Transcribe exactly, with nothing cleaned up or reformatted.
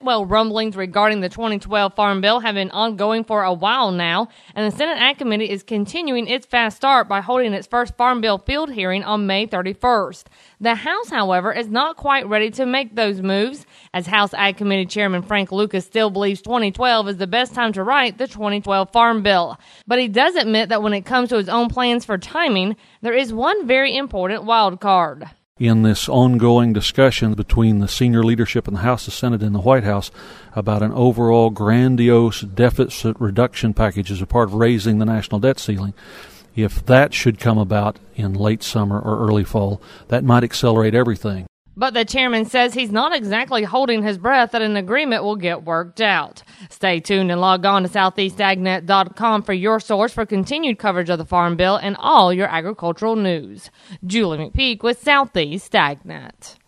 Well, rumblings regarding the twenty twelve Farm Bill have been ongoing for a while now, and the Senate Ag Committee is continuing its fast start by holding its first Farm Bill field hearing on May thirty-first. The House, however, is not quite ready to make those moves, as House Ag Committee Chairman Frank Lucas still believes twenty twelve is the best time to write the twenty twelve Farm Bill. But he does admit that when it comes to his own plans for timing, there is one very important wild card. In this ongoing discussion between the senior leadership in the House, the Senate, and the White House about an overall grandiose deficit reduction package as a part of raising the national debt ceiling, if that should come about in late summer or early fall, that might accelerate everything. But the chairman says he's not exactly holding his breath that an agreement will get worked out. Stay tuned and log on to southeast ag net dot com for your source for continued coverage of the Farm Bill and all your agricultural news. Julie McPeak with Southeast AgNet.